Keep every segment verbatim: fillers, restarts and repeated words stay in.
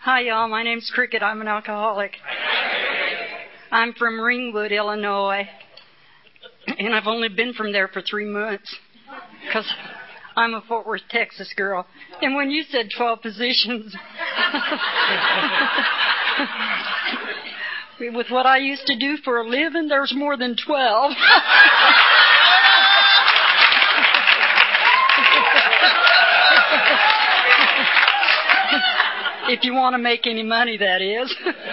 Hi, y'all. My name's Cricket. I'm an alcoholic. I'm from Ringwood, Illinois. And I've only been from there for three months because I'm a Fort Worth, Texas girl. And when you said twelve positions, with what I used to do for a living, there's more than twelve. If you want to make any money, that is.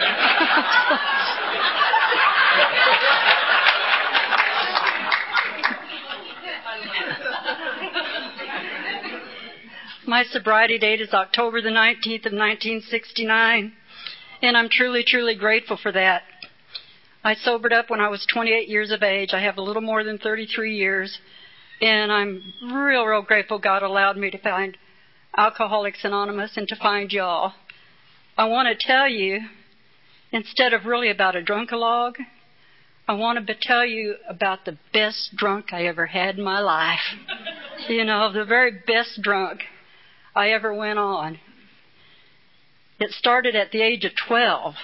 My sobriety date is October the nineteenth of nineteen sixty-nine, and I'm truly, truly grateful for that. I sobered up when I was twenty-eight years of age. I have a little more than thirty-three years, and I'm real, real grateful God allowed me to find Alcoholics Anonymous and to find y'all. I want to tell you, instead of really about a drunk-a-log, I want to tell you about the best drunk I ever had in my life. You know, the very best drunk I ever went on. It started at the age of twelve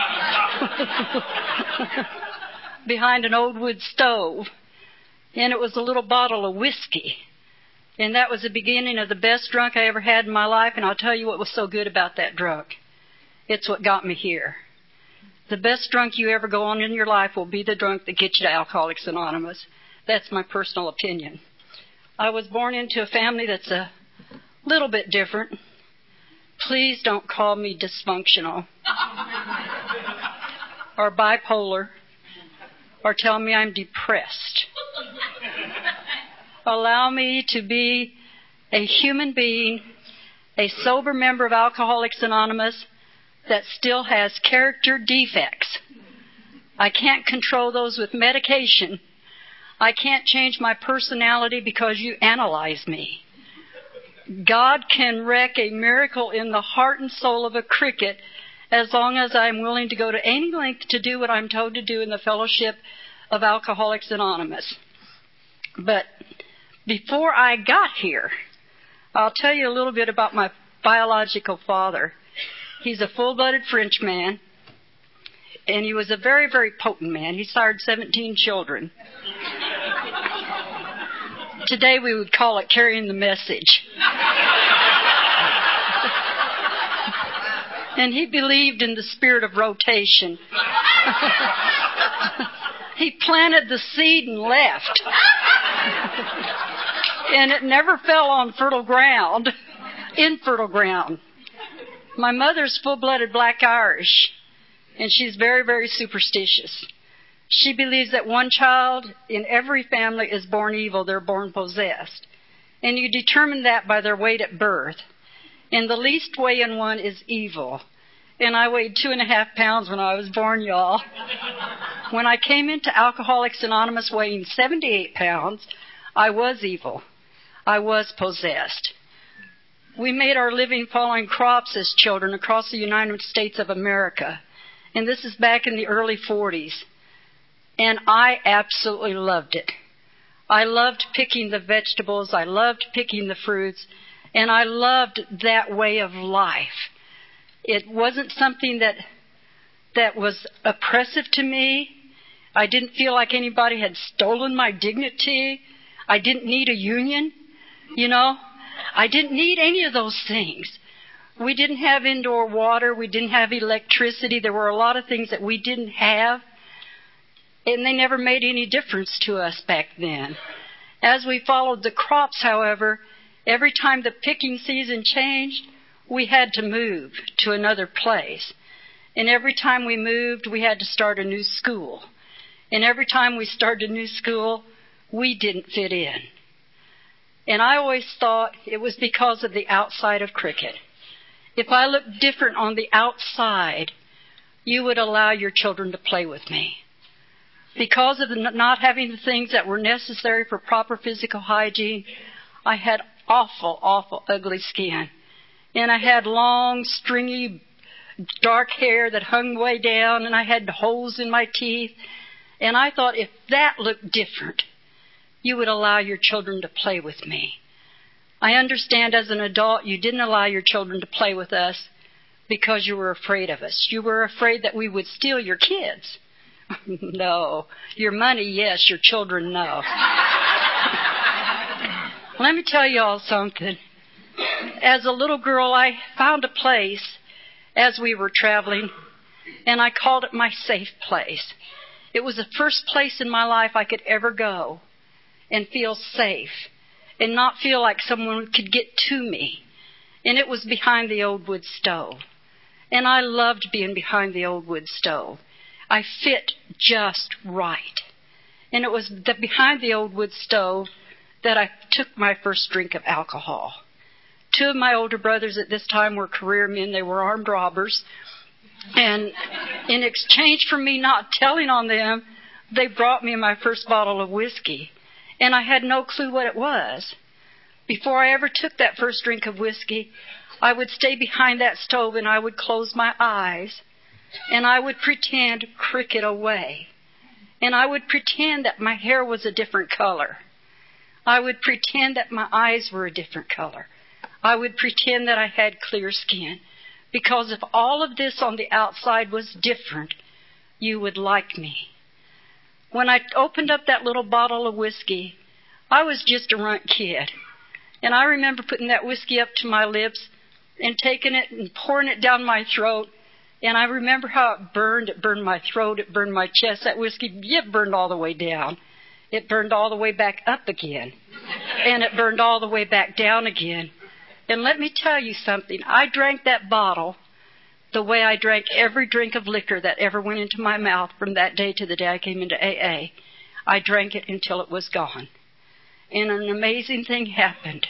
behind an old wood stove, and it was a little bottle of whiskey. And that was the beginning of the best drunk I ever had in my life, and I'll tell you what was so good about that drunk. It's what got me here. The best drunk you ever go on in your life will be the drunk that gets you to Alcoholics Anonymous. That's my personal opinion. I was born into a family that's a little bit different. Please don't call me dysfunctional or bipolar or tell me I'm depressed. Allow me to be a human being, a sober member of Alcoholics Anonymous that still has character defects. I can't control those with medication. I can't change my personality because you analyze me. God can wreak a miracle in the heart and soul of a cricket as long as I'm willing to go to any length to do what I'm told to do in the fellowship of Alcoholics Anonymous. But before I got here, I'll tell you a little bit about my biological father. He's a full-blooded French man, and he was a very, very potent man. He sired seventeen children. Today we would call it carrying the message. And he believed in the spirit of rotation. He planted the seed and left. And it never fell on fertile ground, infertile ground. My mother's full-blooded Black Irish, and she's very, very superstitious. She believes that one child in every family is born evil, they're born possessed. And you determine that by their weight at birth. And the least weigh in one is evil. And I weighed two and a half pounds when I was born, y'all. When I came into Alcoholics Anonymous weighing seventy-eight pounds, I was evil. I was possessed. We made our living following crops as children across the United States of America. And this is back in the early forties. And I absolutely loved it. I loved picking the vegetables. I loved picking the fruits. And I loved that way of life. It wasn't something that that was oppressive to me. I didn't feel like anybody had stolen my dignity. I didn't need a union, you know. I didn't need any of those things. We didn't have indoor water. We didn't have electricity. There were a lot of things that we didn't have. And they never made any difference to us back then. As we followed the crops, however, every time the picking season changed, we had to move to another place. And every time we moved, we had to start a new school. And every time we started a new school, we didn't fit in. And I always thought it was because of the outside of cricket. If I looked different on the outside, you would allow your children to play with me. Because of the not having the things that were necessary for proper physical hygiene, I had awful, awful ugly skin. And I had long, stringy, dark hair that hung way down, and I had holes in my teeth. And I thought if that looked different, you would allow your children to play with me. I understand as an adult you didn't allow your children to play with us, because you were afraid of us. You were afraid that we would steal your kids. No. Your money, yes. Your children, no. Let me tell you all something. As a little girl, I found a place as we were traveling, and I called it my safe place. It was the first place in my life I could ever go and feel safe and not feel like someone could get to me. And it was behind the old wood stove. And I loved being behind the old wood stove. I fit just right. And it was the, behind the old wood stove that I took my first drink of alcohol. Two of my older brothers at this time were career men. They were armed robbers. And in exchange for me not telling on them, they brought me my first bottle of whiskey. And I had no clue what it was. Before I ever took that first drink of whiskey, I would stay behind that stove and I would close my eyes. And I would pretend cricket away. And I would pretend that my hair was a different color. I would pretend that my eyes were a different color. I would pretend that I had clear skin. Because if all of this on the outside was different, you would like me. When I opened up that little bottle of whiskey, I was just a runt kid. And I remember putting that whiskey up to my lips and taking it and pouring it down my throat. And I remember how it burned. It burned my throat. It burned my chest. That whiskey, it burned all the way down. It burned all the way back up again. And it burned all the way back down again. And let me tell you something. I drank that bottle the way I drank every drink of liquor that ever went into my mouth from that day to the day I came into A A. I drank it until it was gone. And an amazing thing happened.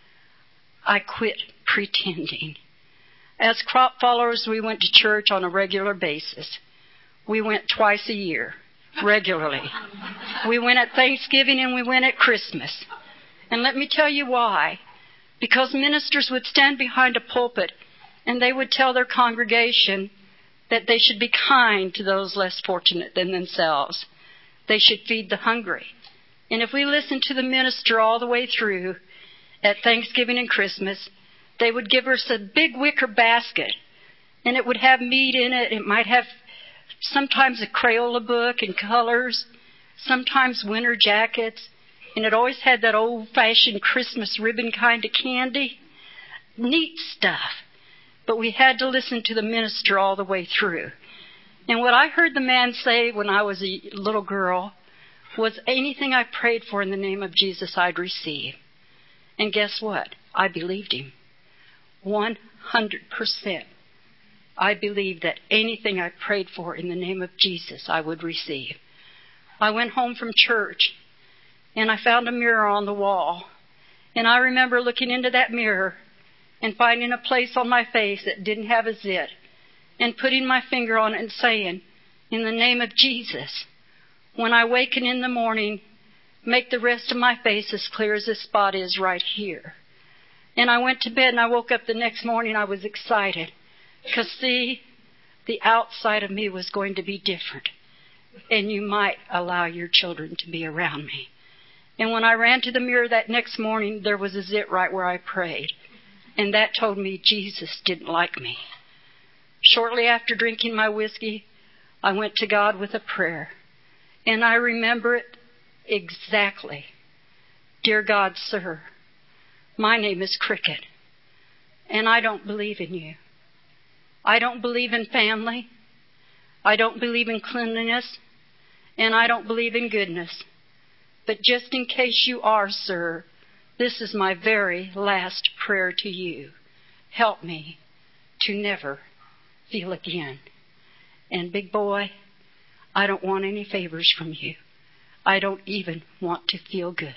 I quit pretending. As crop followers, we went to church on a regular basis. We went twice a year, regularly. We went at Thanksgiving and we went at Christmas. And let me tell you why. Because ministers would stand behind a pulpit and they would tell their congregation that they should be kind to those less fortunate than themselves. They should feed the hungry. And if we listened to the minister all the way through at Thanksgiving and Christmas, they would give us a big wicker basket, and it would have meat in it. It might have sometimes a Crayola book in colors, sometimes winter jackets, and it always had that old-fashioned Christmas ribbon kind of candy. Neat stuff. But we had to listen to the minister all the way through. And what I heard the man say when I was a little girl was anything I prayed for in the name of Jesus, I'd receive. And guess what? I believed him. one hundred percent. I believed that anything I prayed for in the name of Jesus, I would receive. I went home from church, and I found a mirror on the wall. And I remember looking into that mirror and finding a place on my face that didn't have a zit, and putting my finger on it and saying, in the name of Jesus, when I waken in the morning, make the rest of my face as clear as this spot is right here. And I went to bed and I woke up the next morning. I was excited. Because, see, the outside of me was going to be different. And you might allow your children to be around me. And when I ran to the mirror that next morning, there was a zit right where I prayed. And that told me Jesus didn't like me. Shortly after drinking my whiskey, I went to God with a prayer. And I remember it exactly. Dear God, sir, my name is Cricket, and I don't believe in you. I don't believe in family. I don't believe in cleanliness, and I don't believe in goodness. But just in case you are, sir, this is my very last prayer to you. Help me to never feel again. And big boy, I don't want any favors from you. I don't even want to feel good.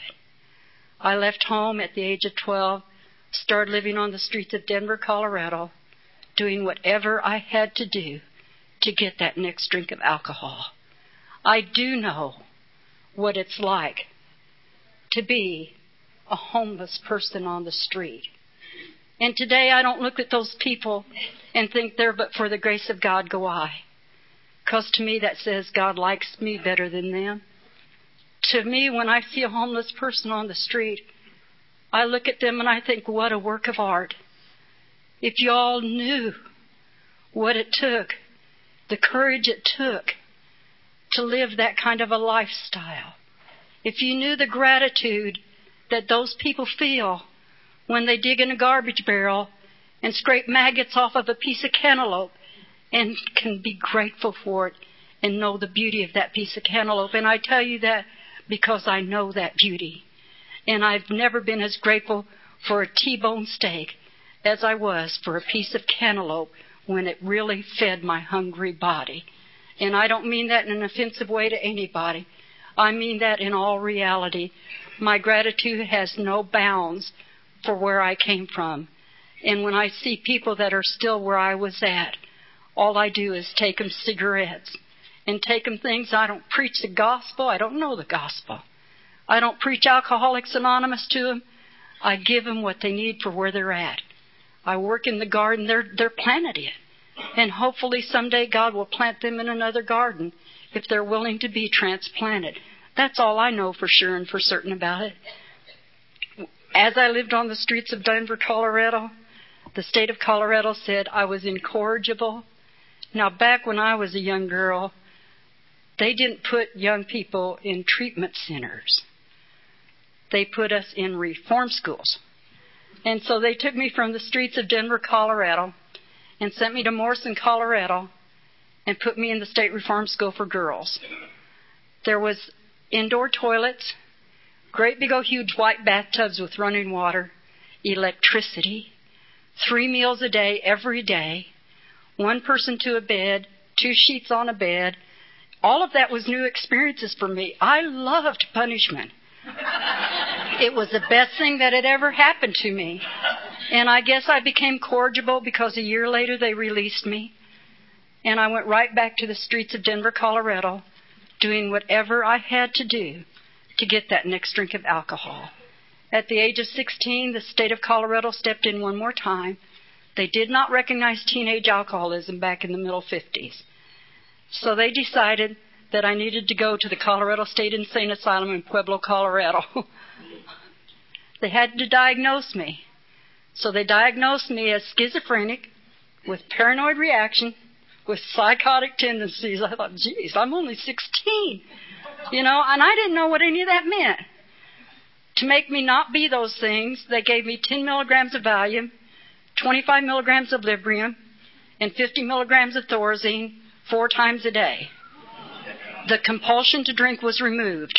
I left home at the age of twelve, started living on the streets of Denver, Colorado, doing whatever I had to do to get that next drink of alcohol. I do know what it's like to be a homeless person on the street. And today I don't look at those people and think they're but for the grace of God go I. Because to me that says God likes me better than them. To me, when I see a homeless person on the street, I look at them and I think, what a work of art. If you all knew what it took, the courage it took to live that kind of a lifestyle. If you knew the gratitude that those people feel when they dig in a garbage barrel and scrape maggots off of a piece of cantaloupe and can be grateful for it and know the beauty of that piece of cantaloupe. And I tell you that because I know that beauty. And I've never been as grateful for a T-bone steak as I was for a piece of cantaloupe when it really fed my hungry body. And I don't mean that in an offensive way to anybody. I mean that in all reality. My gratitude has no bounds for where I came from. And when I see people that are still where I was at, all I do is take them cigarettes and take them things. I don't preach the gospel. I don't know the gospel. I don't preach Alcoholics Anonymous to them. I give them what they need for where they're at. I work in the garden they're, they're planted in. And hopefully someday God will plant them in another garden if they're willing to be transplanted. That's all I know for sure and for certain about it. As I lived on the streets of Denver, Colorado, the state of Colorado said I was incorrigible. Now, back when I was a young girl, they didn't put young people in treatment centers. They put us in reform schools. And so they took me from the streets of Denver, Colorado, and sent me to Morrison, Colorado, and put me in the state reform school for girls. There was indoor toilets, great big old huge white bathtubs with running water, electricity, three meals a day every day, one person to a bed, two sheets on a bed. All of that was new experiences for me. I loved punishment. It was the best thing that had ever happened to me. And I guess I became corrigible because a year later they released me. And I went right back to the streets of Denver, Colorado, doing whatever I had to do to get that next drink of alcohol. At the age of sixteen, the state of Colorado stepped in one more time. They did not recognize teenage alcoholism back in the middle fifties. So they decided that I needed to go to the Colorado State Insane Asylum in Pueblo, Colorado. They had to diagnose me. So they diagnosed me as schizophrenic, with paranoid reaction, with psychotic tendencies. I thought, geez, I'm only sixteen. You know, and I didn't know what any of that meant. To make me not be those things, they gave me ten milligrams of Valium, twenty-five milligrams of Librium, and fifty milligrams of Thorazine four times a day. The compulsion to drink was removed.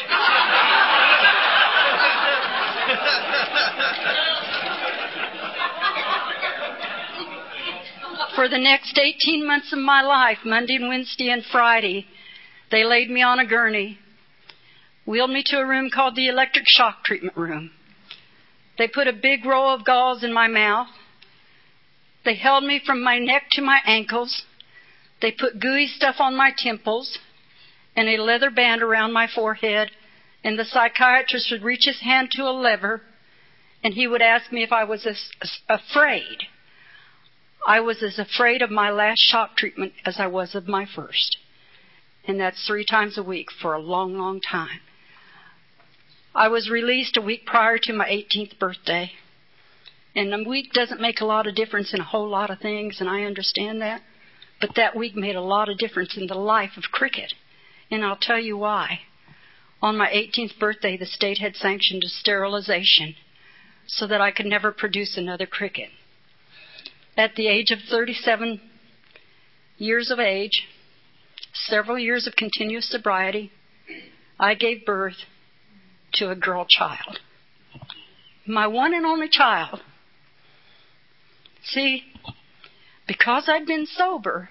For the next eighteen months of my life, Monday and Wednesday and Friday, they laid me on a gurney, wheeled me to a room called the electric shock treatment room. They put a big row of gauze in my mouth. They held me from my neck to my ankles. They put gooey stuff on my temples and a leather band around my forehead. And the psychiatrist would reach his hand to a lever, and he would ask me if I was as, as afraid. I was as afraid of my last shock treatment as I was of my first. And that's three times a week for a long, long time. I was released a week prior to my eighteenth birthday. And a week doesn't make a lot of difference in a whole lot of things, and I understand that. But that week made a lot of difference in the life of cricket. And I'll tell you why. On my eighteenth birthday, the state had sanctioned a sterilization so that I could never produce another cricket. At the age of thirty-seven years of age, several years of continuous sobriety, I gave birth to a girl child. My one and only child. See, because I'd been sober,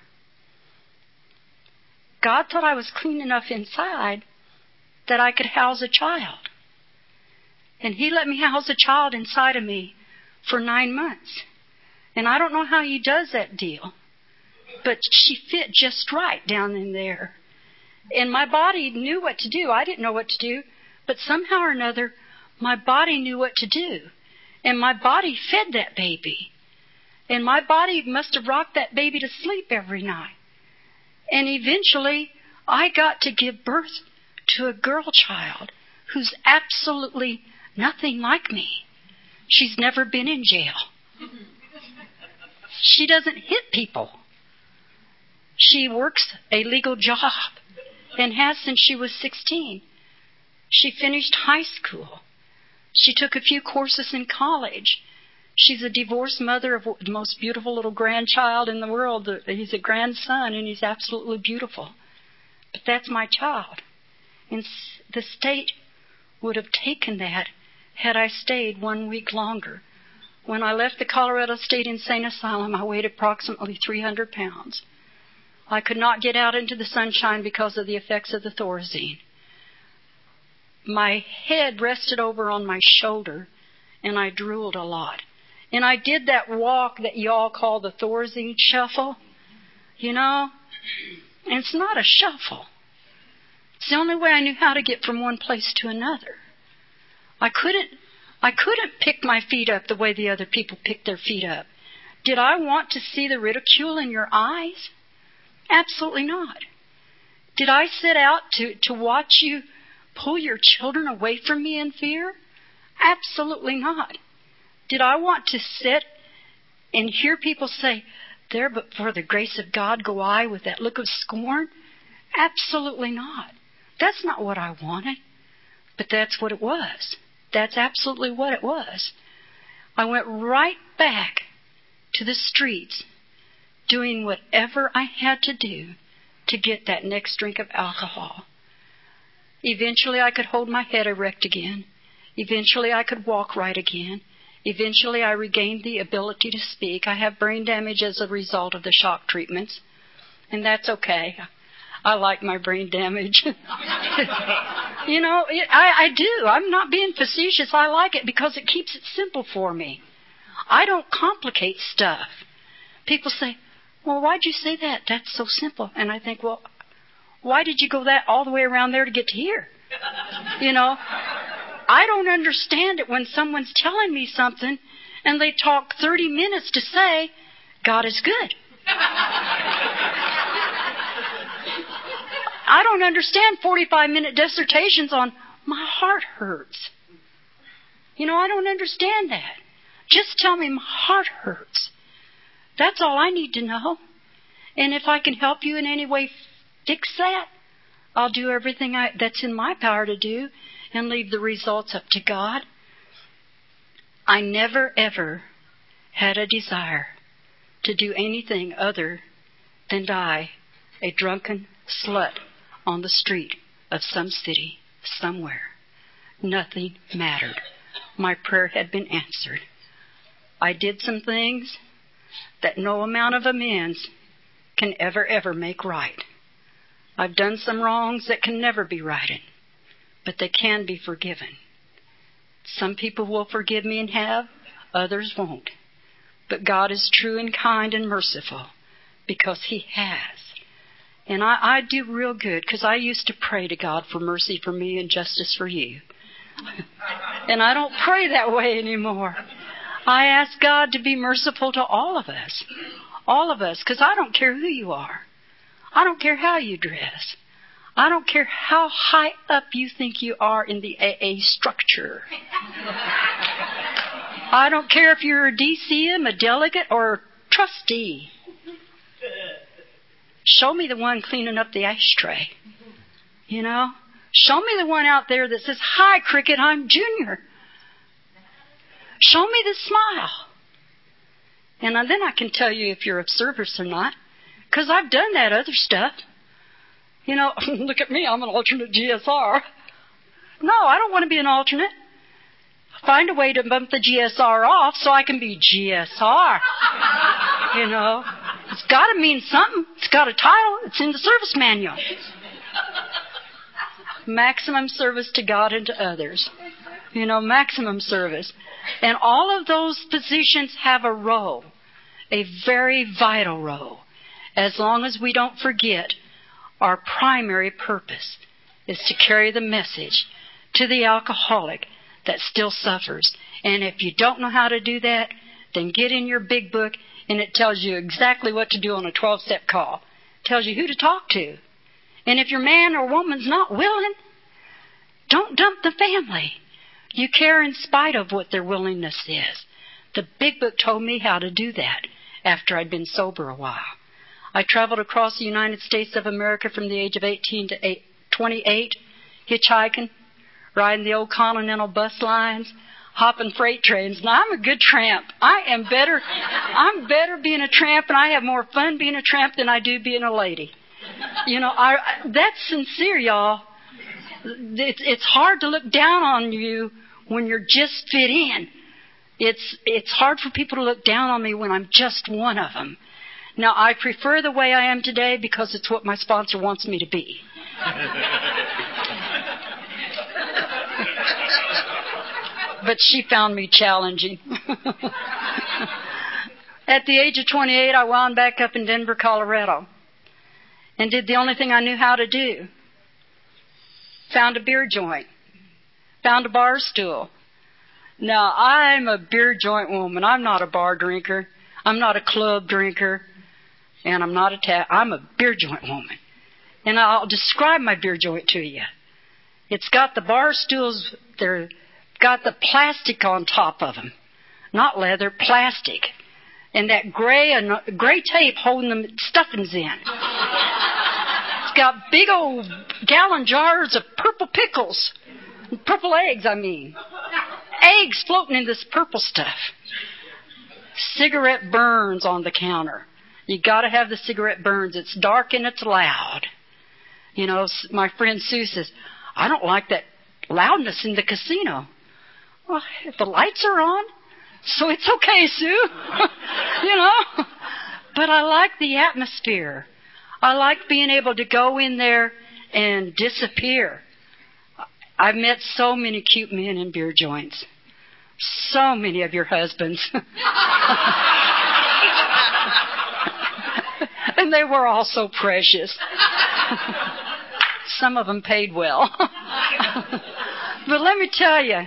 God thought I was clean enough inside that I could house a child. And He let me house a child inside of me for nine months. And I don't know how He does that deal, but she fit just right down in there. And my body knew what to do. I didn't know what to do, but somehow or another, my body knew what to do. And my body fed that baby. And my body must have rocked that baby to sleep every night. And eventually, I got to give birth to a girl child who's absolutely nothing like me. She's never been in jail. She doesn't hit people. She works a legal job and has since she was sixteen. She finished high school. She took a few courses in college. She's a divorced mother of the most beautiful little grandchild in the world. He's a grandson, and he's absolutely beautiful. But that's my child. And the state would have taken that had I stayed one week longer. When I left the Colorado State Insane Asylum, I weighed approximately three hundred pounds. I could not get out into the sunshine because of the effects of the Thorazine. My head rested over on my shoulder, and I drooled a lot. And I did that walk that y'all call the Thorazine shuffle, you know. And it's not a shuffle. It's the only way I knew how to get from one place to another. I couldn't, I couldn't pick my feet up the way the other people pick their feet up. Did I want to see the ridicule in your eyes? Absolutely not. Did I set out to, to watch you pull your children away from me in fear? Absolutely not. Did I want to sit and hear people say, there but for the grace of God go I, with that look of scorn? Absolutely not. That's not what I wanted. But that's what it was. That's absolutely what it was. I went right back to the streets doing whatever I had to do to get that next drink of alcohol. Eventually I could hold my head erect again. Eventually I could walk right again. Eventually I regained the ability to speak. I have brain damage as a result of the shock treatments. And that's okay. I like my brain damage. You know, I, I do. I'm not being facetious. I like it because it keeps it simple for me. I don't complicate stuff. People say, well, why'd you say that? That's so simple. And I think, well, why did you go that all the way around there to get to here? You know, I don't understand it when someone's telling me something and they talk thirty minutes to say, God is good. I don't understand forty-five minute dissertations on my heart hurts. You know, I don't understand that. Just tell me my heart hurts. That's all I need to know. And if I can help you in any way fix that, I'll do everything I, that's in my power to do and leave the results up to God. I never, ever had a desire to do anything other than die a drunken slut on the street of some city, somewhere. Nothing mattered. My prayer had been answered. I did some things that no amount of amends can ever, ever make right. I've done some wrongs that can never be righted, but they can be forgiven. Some people will forgive me and have, others won't. But God is true and kind and merciful because He has. And I, I do real good because I used to pray to God for mercy for me and justice for you. And I don't pray that way anymore. I ask God to be merciful to all of us. All of us, because I don't care who you are. I don't care how you dress. I don't care how high up you think you are in the A A structure. I don't care if you're a D C M, a delegate, or a trustee. Show me the one cleaning up the ashtray. You know? Show me the one out there that says, hi, Cricket, I'm Junior. Show me the smile. And then I can tell you if you're of service or not. Because I've done that other stuff. You know, look at me, I'm an alternate G S R. No, I don't want to be an alternate. Find a way to bump the G S R off so I can be G S R. You know, it's got to mean something. It's got a title. It's in the service manual. Maximum service to God and to others. You know, maximum service. And all of those positions have a role, a very vital role. As long as we don't forget our primary purpose is to carry the message to the alcoholic that still suffers. And if you don't know how to do that, then get in your big book and it tells you exactly what to do on a twelve-step call. It tells you who to talk to. And if your man or woman's not willing, don't dump the family. You care in spite of what their willingness is. The big book told me how to do that after I'd been sober a while. I traveled across the United States of America from the age of eighteen to twenty-eight, hitchhiking, riding the old Continental bus lines, hopping freight trains. Now, I'm a good tramp. I am better. I'm better being a tramp, and I have more fun being a tramp than I do being a lady. You know, I, that's sincere, y'all. It's, it's hard to look down on you when you're just fit in. It's, it's hard for people to look down on me when I'm just one of them. Now, I prefer the way I am today because it's what my sponsor wants me to be. But she found me challenging. At the age of twenty-eight, I wound back up in Denver, Colorado, and did the only thing I knew how to do. Found a beer joint. Found a bar stool. Now, I'm a beer joint woman. I'm not a bar drinker. I'm not a club drinker. And I'm not a ta- I'm a beer joint woman. And I'll describe my beer joint to you. It's got the bar stools, they're got the plastic on top of them. Not leather, plastic. And that gray and gray tape holding the stuffings in. It's got big old gallon jars of purple pickles. Purple eggs, I mean. Eggs floating in this purple stuff. Cigarette burns on the counter. You got to have the cigarette burns. It's dark and it's loud. You know, my friend Sue says, I don't like that loudness in the casino. Well, if the lights are on, so it's okay, Sue. You know? But I like the atmosphere. I like being able to go in there and disappear. I've met so many cute men in beer joints. So many of your husbands. And they were all so precious. Some of them paid well. But let me tell you,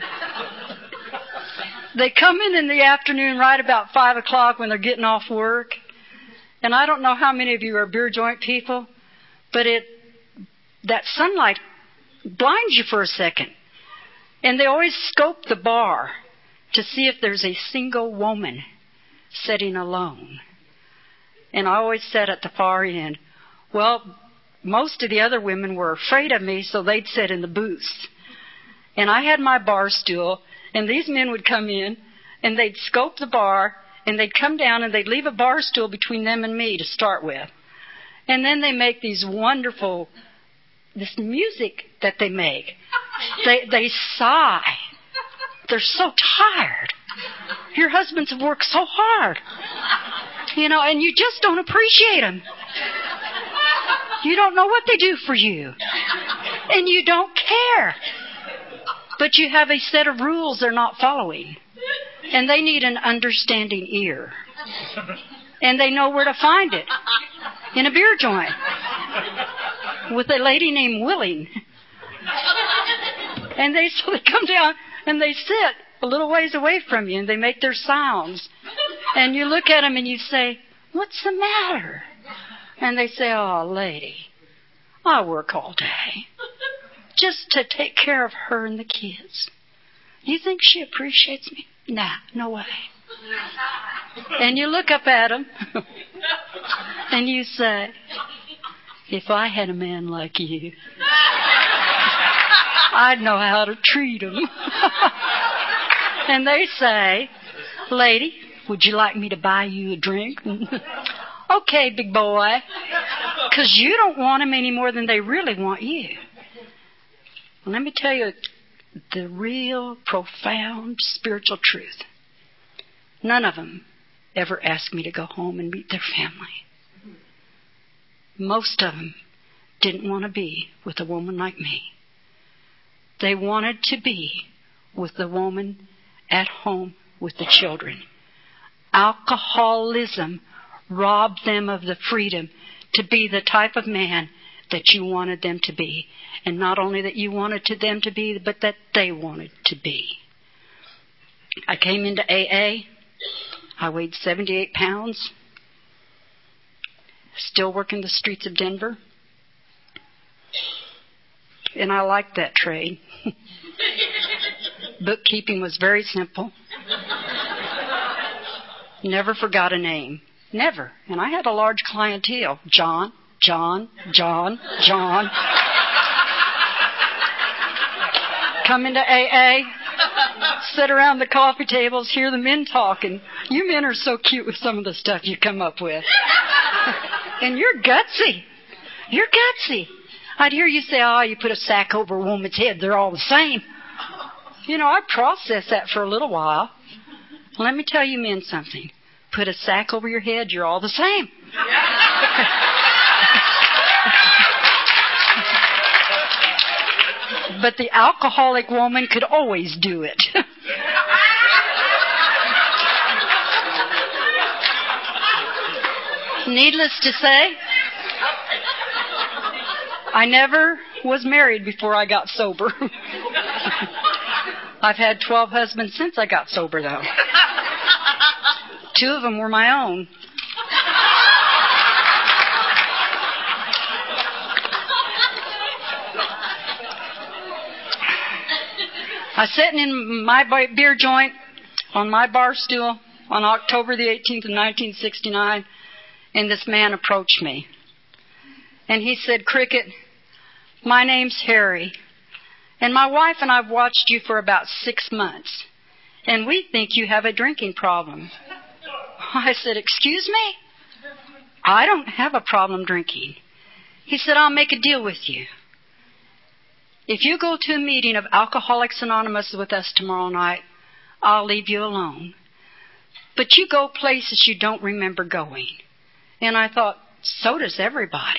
they come in in the afternoon right about five o'clock when they're getting off work. And I don't know how many of you are beer joint people, but it that sunlight blinds you for a second. And they always scope the bar to see if there's a single woman sitting alone. And I always sat at the far end. Well, most of the other women were afraid of me, so they'd sit in the booths. And I had my bar stool, and these men would come in, and they'd scope the bar, and they'd come down, and they'd leave a bar stool between them and me to start with. And then they make these wonderful, this music that they make. They, they sigh. They're so tired. Your husbands have worked so hard. You know, and you just don't appreciate them. You don't know what they do for you. And you don't care. But you have a set of rules they're not following. And they need an understanding ear. And they know where to find it. In a beer joint. With a lady named Willing. And they so they come down and they sit a little ways away from you and they make their sounds. And you look at them and you say, what's the matter? And they say, oh, lady, I work all day just to take care of her and the kids. You think she appreciates me? Nah, no way. And you look up at them and you say, if I had a man like you, I'd know how to treat him. And they say, lady, would you like me to buy you a drink? Okay, big boy. Because you don't want them any more than they really want you. Let me tell you the real profound spiritual truth. None of them ever asked me to go home and meet their family. Most of them didn't want to be with a woman like me. They wanted to be with the woman at home with the children. Alcoholism robbed them of the freedom to be the type of man that you wanted them to be. And not only that you wanted to them to be, but that they wanted to be. I came into A A. I weighed seventy-eight pounds. Still working the streets of Denver. And I liked that trade. Bookkeeping was very simple. Never forgot a name. Never. And I had a large clientele. John, John, John, John. Come into A A, sit around the coffee tables, hear the men talking. You men are so cute with some of the stuff you come up with. And you're gutsy. You're gutsy. I'd hear you say, oh, you put a sack over a woman's head, they're all the same. You know, I processed that for a little while. Let me tell you men something. Put a sack over your head, you're all the same. But the alcoholic woman could always do it. Needless to say, I never was married before I got sober. I've had twelve husbands since I got sober, though. Two of them were my own. I was sitting in my beer joint on my bar stool on October the eighteenth of nineteen sixty-nine, and this man approached me. And he said, Cricket, my name's Harry, and my wife and I have watched you for about six months, and we think you have a drinking problem. I said, excuse me? I don't have a problem drinking. He said, I'll make a deal with you. If you go to a meeting of Alcoholics Anonymous with us tomorrow night, I'll leave you alone. But you go places you don't remember going. And I thought, so does everybody.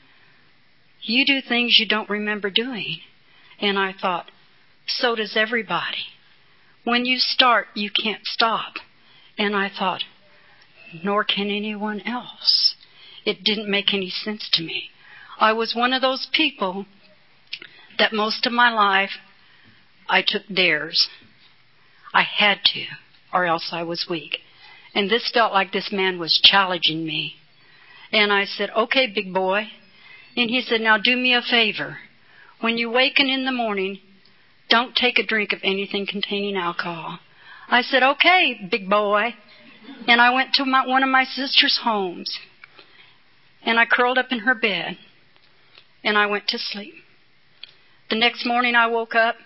You do things you don't remember doing. And I thought, so does everybody. When you start, you can't stop. And I thought, nor can anyone else. It didn't make any sense to me. I was one of those people that most of my life I took dares. I had to, or else I was weak. And this felt like this man was challenging me. And I said, okay, big boy. And he said, now do me a favor. When you waken in the morning, don't take a drink of anything containing alcohol. I said, okay, big boy. And I went to my, one of my sister's homes. And I curled up in her bed. And I went to sleep. The next morning I woke up,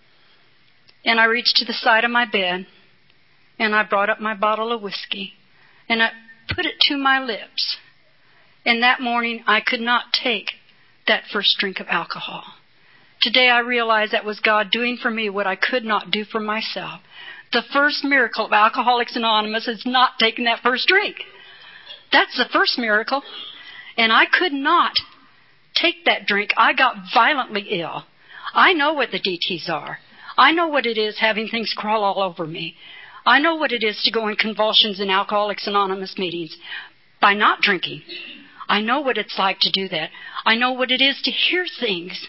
and I reached to the side of my bed, and I brought up my bottle of whiskey, and I put it to my lips. And that morning I could not take that first drink of alcohol. Today I realize that was God doing for me what I could not do for myself. The first miracle of Alcoholics Anonymous is not taking that first drink. That's the first miracle. And I could not take that drink. I got violently ill. I know what the D Ts are. I know what it is having things crawl all over me. I know what it is to go in convulsions in Alcoholics Anonymous meetings by not drinking. I know what it's like to do that. I know what it is to hear things.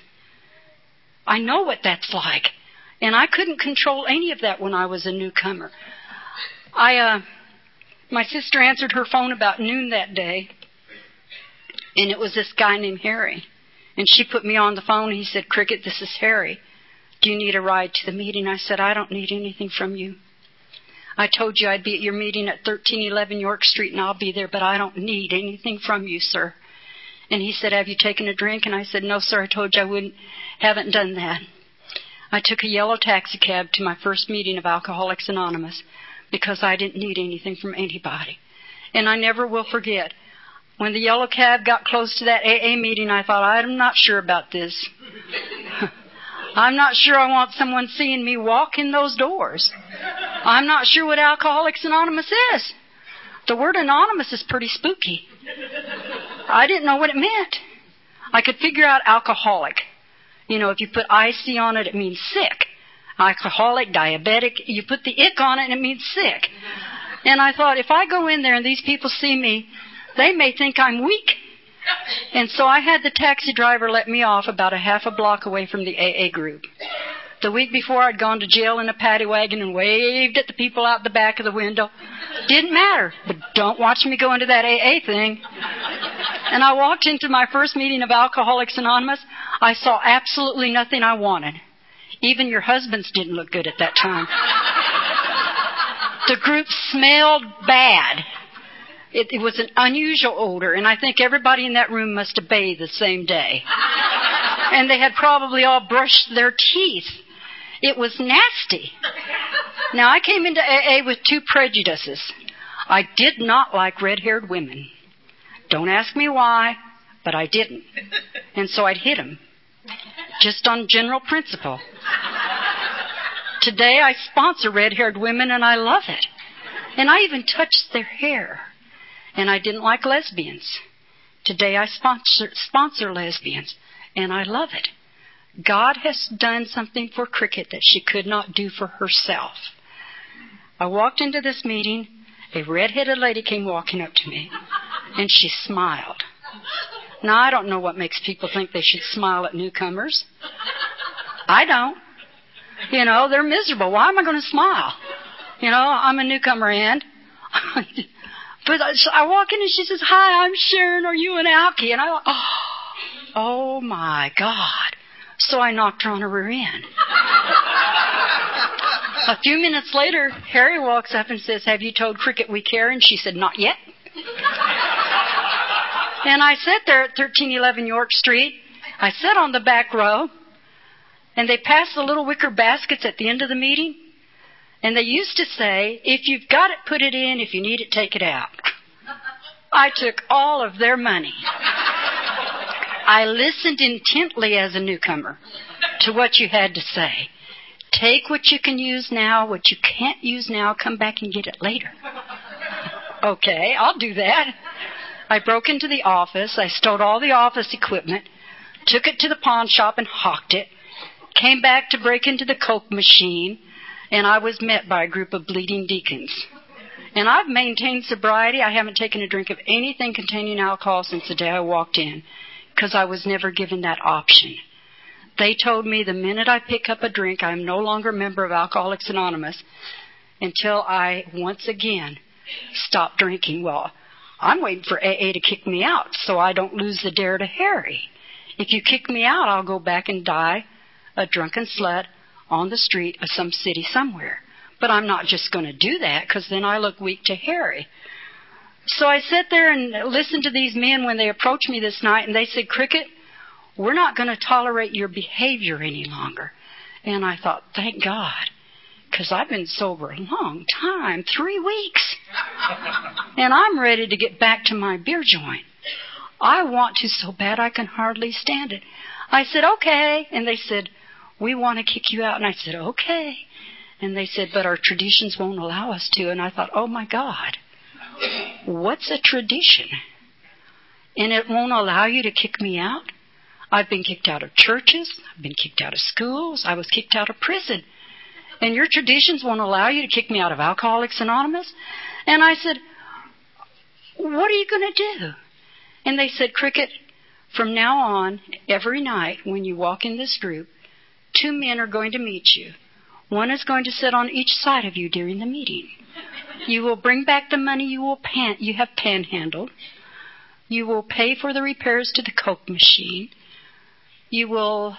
I know what that's like. And I couldn't control any of that when I was a newcomer. I, uh, my sister answered her phone about noon that day, and it was this guy named Harry. And she put me on the phone. He said, Cricket, this is Harry. Do you need a ride to the meeting? I said, I don't need anything from you. I told you I'd be at your meeting at thirteen eleven York Street, and I'll be there, but I don't need anything from you, sir. And he said, have you taken a drink? And I said, no, sir, I told you I wouldn't, haven't done that. I took a yellow taxi cab to my first meeting of Alcoholics Anonymous because I didn't need anything from anybody. And I never will forget. When the yellow cab got close to that A A meeting, I thought, I'm not sure about this. I'm not sure I want someone seeing me walk in those doors. I'm not sure what Alcoholics Anonymous is. The word anonymous is pretty spooky. I didn't know what it meant. I could figure out alcoholic. You know, if you put I C on it, it means sick. Alcoholic, diabetic, you put the ick on it and it means sick. And I thought, if I go in there and these people see me, they may think I'm weak. And so I had the taxi driver let me off about a half a block away from the A A group. The week before, I'd gone to jail in a paddy wagon and waved at the people out the back of the window. Didn't matter, but don't watch me go into that A A thing. And I walked into my first meeting of Alcoholics Anonymous. I saw absolutely nothing I wanted. Even your husbands didn't look good at that time. The group smelled bad. It, it was an unusual odor, and I think everybody in that room must have bathed the same day. And they had probably all brushed their teeth. It was nasty. Now, I came into A A with two prejudices. I did not like red-haired women. Don't ask me why, but I didn't. And so I'd hit them, just on general principle. Today, I sponsor red-haired women, and I love it. And I even touched their hair. And I didn't like lesbians. Today, I sponsor, sponsor lesbians, and I love it. God has done something for Cricket that she could not do for herself. I walked into this meeting. A red-headed lady came walking up to me, and she smiled. Now, I don't know what makes people think they should smile at newcomers. I don't. You know, they're miserable. Why am I going to smile? You know, I'm a newcomer, and... But I walk in and she says, "Hi, I'm Sharon. Are you an Alkie?" And I thought, oh, oh my God. So I knocked her on her rear end. A few minutes later, Harry walks up and says, "Have you told Cricket we care?" And she said, "Not yet." And I sat there at thirteen eleven York Street. I sat on the back row, and they passed the little wicker baskets at the end of the meeting. And they used to say, "If you've got it, put it in. If you need it, take it out." I took all of their money. I listened intently as a newcomer to what you had to say. Take what you can use now. What you can't use now, come back and get it later. Okay, I'll do that. I broke into the office. I stole all the office equipment, took it to the pawn shop and hawked it, came back to break into the Coke machine, and I was met by a group of bleeding deacons. And I've maintained sobriety. I haven't taken a drink of anything containing alcohol since the day I walked in, because I was never given that option. They told me the minute I pick up a drink, I am no longer a member of Alcoholics Anonymous until I once again stop drinking. Well, I'm waiting for A A to kick me out so I don't lose the dare to Harry. If you kick me out, I'll go back and die a drunken slut on the street of some city somewhere. But I'm not just going to do that, because then I look weak to Harry. So I sat there and listened to these men when they approached me this night, and they said, "Cricket, we're not going to tolerate your behavior any longer." And I thought, thank God, because I've been sober a long time, three weeks. And I'm ready to get back to my beer joint. I want to so bad I can hardly stand it. I said, "Okay." And they said, "We want to kick you out." And I said, "Okay." And they said, "But our traditions won't allow us to." And I thought, oh my God, what's a tradition? And it won't allow you to kick me out? I've been kicked out of churches. I've been kicked out of schools. I was kicked out of prison. And your traditions won't allow you to kick me out of Alcoholics Anonymous? And I said, what are you going to do? And they said, "Cricket, from now on, every night when you walk in this group, two men are going to meet you. One is going to sit on each side of you during the meeting. You will bring back the money you will pan- you have panhandled. You will pay for the repairs to the Coke machine. You will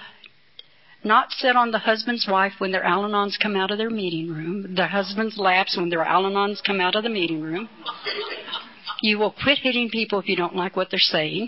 not sit on the husband's wife when their Al-Anons come out of their meeting room, the husband's laps when their Al-Anons come out of the meeting room. You will quit hitting people if you don't like what they're saying.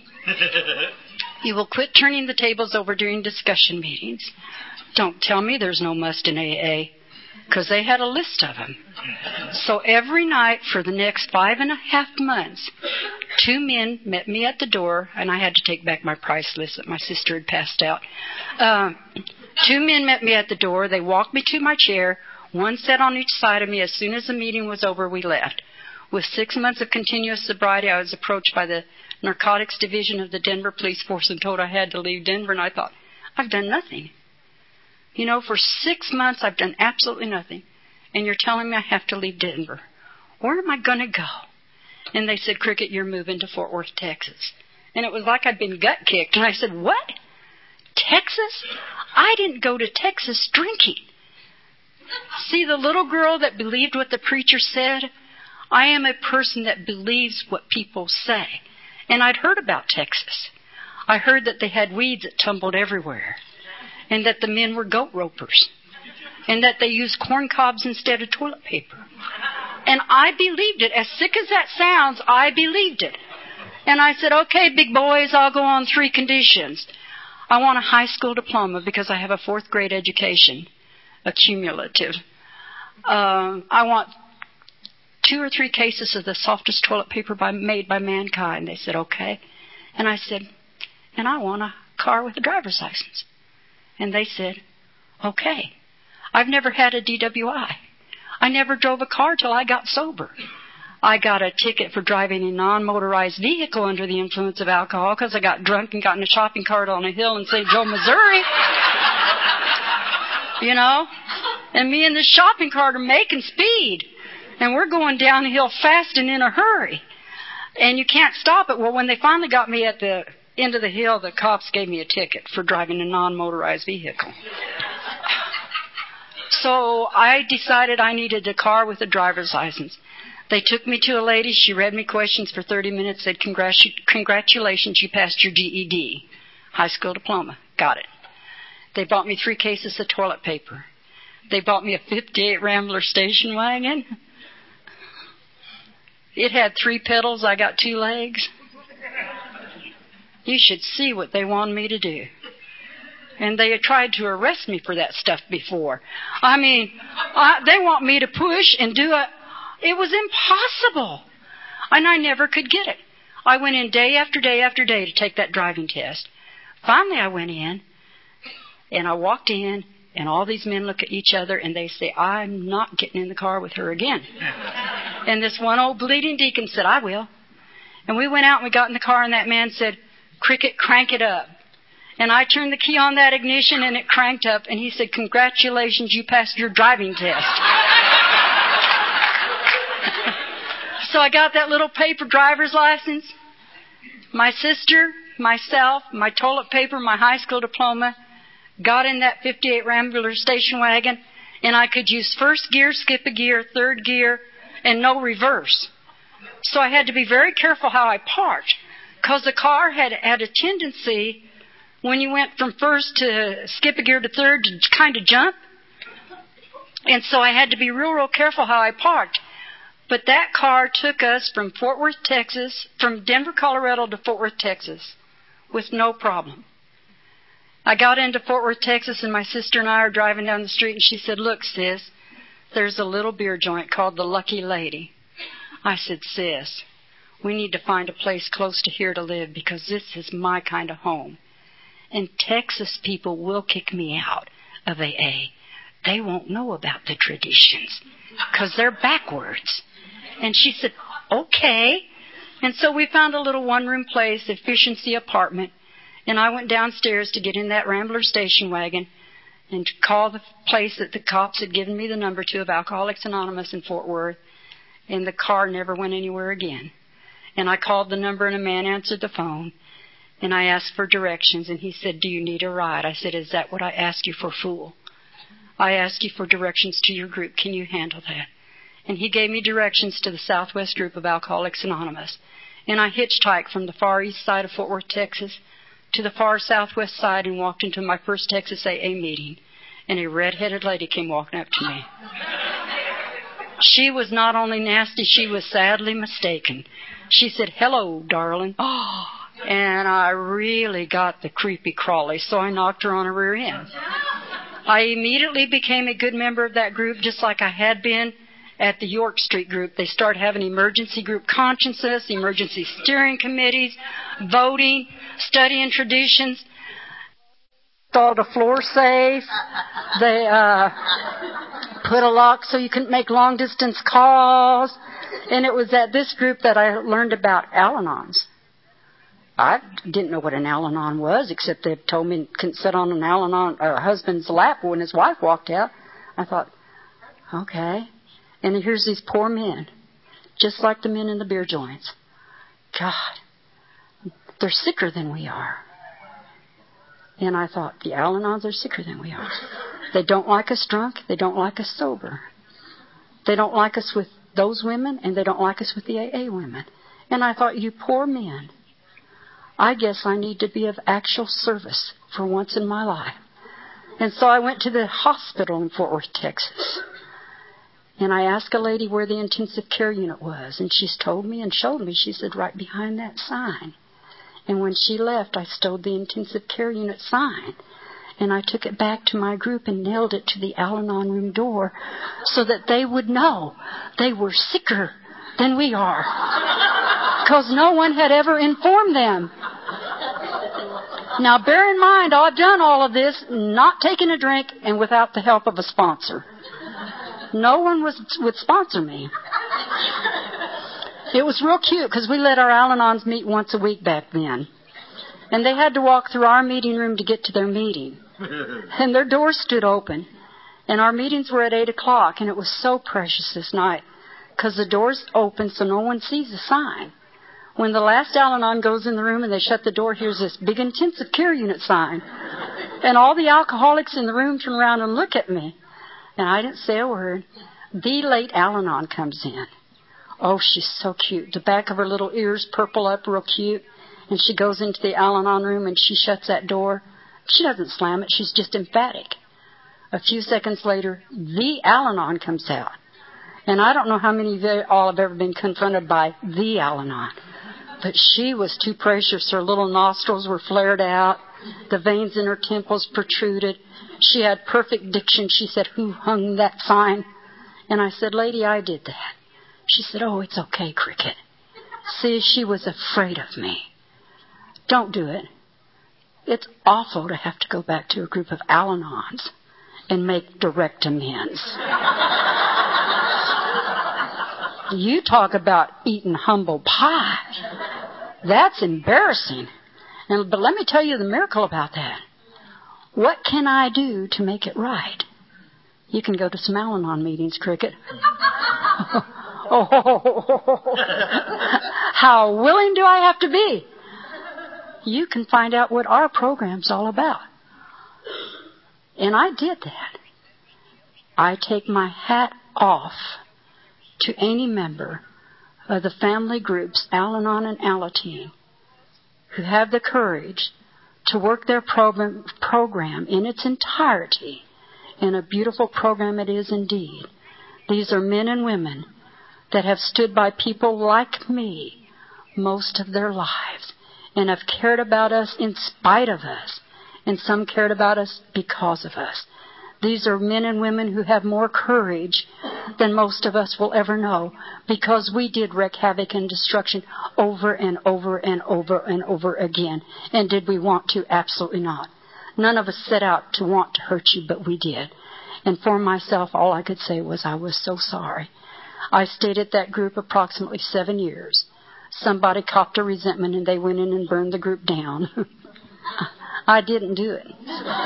You will quit turning the tables over during discussion meetings. Don't tell me there's no must in A A, because they had a list of them. So every night for the next five and a half months, two men met me at the door, and I had to take back my price list that my sister had passed out. Um, two men met me at the door. They walked me to my chair. One sat on each side of me. As soon as the meeting was over, we left. With six months of continuous sobriety, I was approached by the Narcotics Division of the Denver Police Force and told I had to leave Denver, and I thought, I've done nothing. You know, for six months I've done absolutely nothing, and you're telling me I have to leave Denver. Where am I going to go? And they said, "Cricket, you're moving to Fort Worth, Texas." And it was like I'd been gut kicked. And I said, "What? Texas? I didn't go to Texas drinking." See, the little girl that believed what the preacher said, I am a person that believes what people say. And I'd heard about Texas. I heard that they had weeds that tumbled everywhere, and that the men were goat ropers, and that they used corn cobs instead of toilet paper. And I believed it. As sick as that sounds, I believed it. And I said, okay, big boys, I'll go on three conditions. I want a high school diploma because I have a fourth grade education, a cumulative. Um, I want two or three cases of the softest toilet paper by, made by mankind. They said, okay. And I said, and I want a car with a driver's license. And they said, okay. I've never had a D W I. I never drove a car till I got sober. I got a ticket for driving a non-motorized vehicle under the influence of alcohol because I got drunk and got in a shopping cart on a hill in Saint Joe, Missouri. You know? And me and this shopping cart are making speed. And we're going downhill fast and in a hurry. And you can't stop it. Well, when they finally got me at the end of the hill, the cops gave me a ticket for driving a non-motorized vehicle. So I decided I needed a car with a driver's license. They took me to a lady. She read me questions for thirty minutes, said, congratulations, you passed your G E D, high school diploma. Got it. They bought me three cases of toilet paper. They bought me a fifty-eight Rambler station wagon. It had three pedals. I got two legs. You should see what they wanted me to do. And they had tried to arrest me for that stuff before. I mean, I, they want me to push and do a... It was impossible. And I never could get it. I went in day after day after day to take that driving test. Finally, I went in, and I walked in, and all these men look at each other, and they say, I'm not getting in the car with her again. And this one old bleeding deacon said, I will. And we went out and we got in the car, and that man said, Cricket, crank it up. And I turned the key on that ignition, and it cranked up, and he said, congratulations, you passed your driving test. So I got that little paper driver's license. My sister, myself, my toilet paper, my high school diploma, got in that fifty-eight Rambler station wagon, and I could use first gear, skip a gear, third gear, and no reverse. So I had to be very careful how I parked, because the car had, had a tendency, when you went from first to skip a gear to third, to kind of jump. And so I had to be real, real careful how I parked. But that car took us from Fort Worth, Texas, from Denver, Colorado to Fort Worth, Texas, with no problem. I got into Fort Worth, Texas, and my sister and I are driving down the street, and she said, look, sis, there's a little beer joint called the Lucky Lady. I said, sis, we need to find a place close to here to live because this is my kind of home. And Texas people will kick me out of A A. They won't know about the traditions because they're backwards. And she said, okay. And so we found a little one-room place, efficiency apartment. And I went downstairs to get in that Rambler station wagon and call the place that the cops had given me the number to of Alcoholics Anonymous in Fort Worth. And the car never went anywhere again. And I called the number and a man answered the phone. And I asked for directions. And he said, do you need a ride? I said, is that what I asked you for, fool? I asked you for directions to your group. Can you handle that? And he gave me directions to the Southwest group of Alcoholics Anonymous. And I hitchhiked from the far east side of Fort Worth, Texas, to the far southwest side and walked into my first Texas A A meeting. And a red-headed lady came walking up to me. She was not only nasty, she was sadly mistaken. She said, hello, darling. Oh, and I really got the creepy crawly, so I knocked her on her rear end. I immediately became a good member of that group, just like I had been at the York Street group. They started having emergency group consciences, emergency steering committees, voting, studying traditions. Installed a floor safe. They uh, put a lock so you couldn't make long-distance calls. And it was at this group that I learned about Al-Anons. I didn't know what an Al-Anon was, except they told me I couldn't sit on an Al-Anon uh, husband's lap when his wife walked out. I thought, okay. And here's these poor men, just like the men in the beer joints. God, they're sicker than we are. And I thought, the Al-Anons are sicker than we are. They don't like us drunk. They don't like us sober. They don't like us with those women, and they don't like us with the A A women. And I thought, you poor men. I guess I need to be of actual service for once in my life. And so I went to the hospital in Fort Worth, Texas. And I asked a lady where the intensive care unit was, and she's told me and showed me. She said, right behind that sign. And when she left, I stole the intensive care unit sign. And I took it back to my group and nailed it to the Al-Anon room door so that they would know they were sicker than we are. Because no one had ever informed them. Now, bear in mind, I've done all of this not taking a drink and without the help of a sponsor. No one was, would sponsor me. It was real cute because we let our Al-Anons meet once a week back then. And they had to walk through our meeting room to get to their meeting. And their doors stood open. And our meetings were at eight o'clock. And it was so precious this night because the doors open so no one sees the sign. When the last Al-Anon goes in the room and they shut the door, here's this big intensive care unit sign. And all the alcoholics in the room turn around and look at me. And I didn't say a word. The late Al-Anon comes in. Oh, she's so cute. The back of her little ears purple up real cute. And she goes into the Al-Anon room and she shuts that door. She doesn't slam it. She's just emphatic. A few seconds later, the Al-Anon comes out. And I don't know how many of you all have ever been confronted by the Al-Anon. But she was too precious. Her little nostrils were flared out. The veins in her temples protruded. She had perfect diction. She said, who hung that sign? And I said, lady, I did that. She said, oh, it's okay, Cricket. See, she was afraid of me. Don't do it. It's awful to have to go back to a group of Al-Anons and make direct amends. You talk about eating humble pie. That's embarrassing. And, but let me tell you the miracle about that. What can I do to make it right? You can go to some Al-Anon meetings, Cricket. Oh, how willing do I have to be? You can find out what our program's all about. And I did that. I take my hat off to any member of the family groups, Al-Anon and Alateen, who have the courage to work their program, program in its entirety. And a beautiful program it is indeed. These are men and women that have stood by people like me most of their lives and have cared about us in spite of us, and some cared about us because of us. These are men and women who have more courage than most of us will ever know, because we did wreak havoc and destruction over and over and over and over again. And did we want to? Absolutely not. None of us set out to want to hurt you, but we did. And for myself, all I could say was I was so sorry. I stayed at that group approximately seven years. Somebody copped a resentment and they went in and burned the group down. I didn't do it.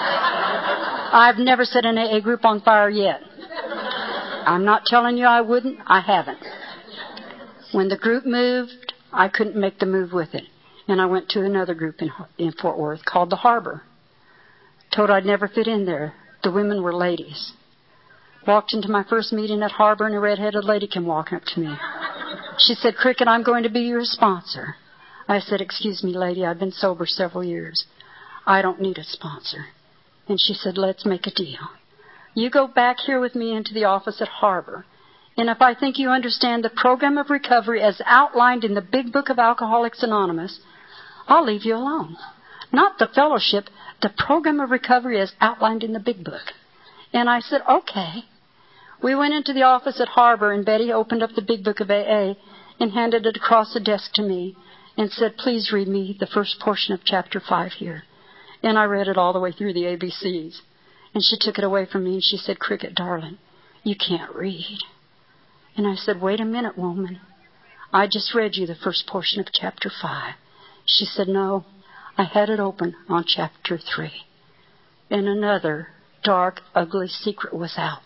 I've never set an A A group on fire yet. I'm not telling you I wouldn't. I haven't. When the group moved, I couldn't make the move with it. And I went to another group in, in Fort Worth called the Harbor. Told I'd never fit in there. The women were ladies. Walked into my first meeting at Harbor and a red-headed lady came walking up to me. She said, Cricket, I'm going to be your sponsor. I said, excuse me, lady, I've been sober several years. I don't need a sponsor. And she said, let's make a deal. You go back here with me into the office at Harbor. And if I think you understand the program of recovery as outlined in the big book of Alcoholics Anonymous, I'll leave you alone. Not the fellowship, the program of recovery as outlined in the big book. And I said, okay. We went into the office at Harbor, and Betty opened up the big book of A A and handed it across the desk to me and said, please read me the first portion of chapter five here. And I read it all the way through the A B Cs. And she took it away from me and she said, Cricket, darling, you can't read. And I said, wait a minute, woman. I just read you the first portion of chapter five. She said, no, I had it open on chapter three. And another dark, ugly secret was out.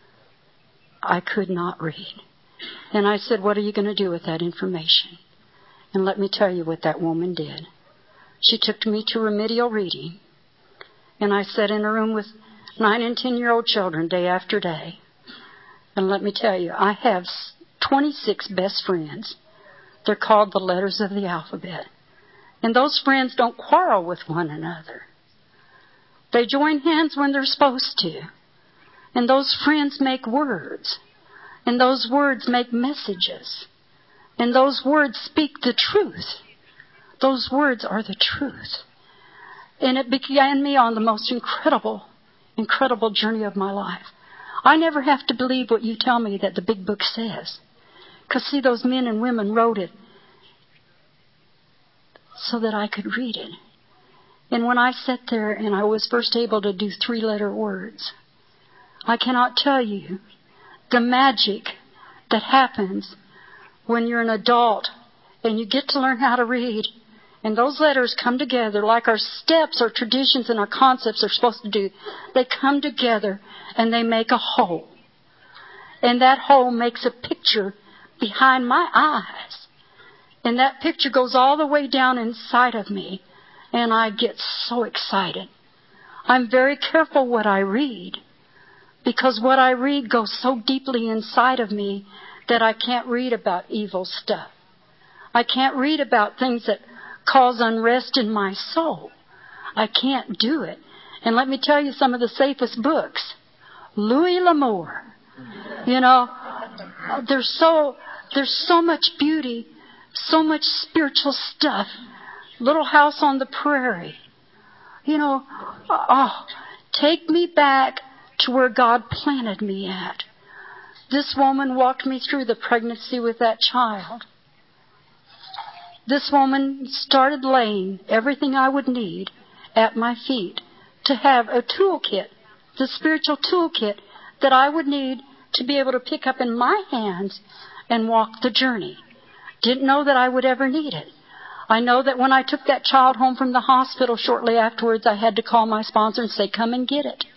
I could not read. And I said, what are you going to do with that information? And let me tell you what that woman did. She took me to remedial reading. And I sat in a room with nine and ten-year-old children day after day. And let me tell you, I have twenty-six best friends. They're called the letters of the alphabet. And those friends don't quarrel with one another. They join hands when they're supposed to. And those friends make words. And those words make messages. And those words speak the truth. Those words are the truth. And it began me on the most incredible, incredible journey of my life. I never have to believe what you tell me that the big book says. Because see, those men and women wrote it so that I could read it. And when I sat there and I was first able to do three-letter words, I cannot tell you the magic that happens when you're an adult and you get to learn how to read. And those letters come together like our steps, our traditions, and our concepts are supposed to do. They come together and they make a whole. And that whole makes a picture behind my eyes. And that picture goes all the way down inside of me. And I get so excited. I'm very careful what I read. Because what I read goes so deeply inside of me that I can't read about evil stuff. I can't read about things that cause unrest in my soul. I can't do it. And let me tell you some of the safest books. Louis L'Amour. You know, there's so, there's so much beauty, so much spiritual stuff. Little House on the Prairie. You know, oh, take me back to where God planted me at. This woman walked me through the pregnancy with that child. This woman started laying everything I would need at my feet to have a toolkit, the spiritual toolkit that I would need to be able to pick up in my hands and walk the journey. Didn't know that I would ever need it. I know that when I took that child home from the hospital shortly afterwards, I had to call my sponsor and say, come and get it.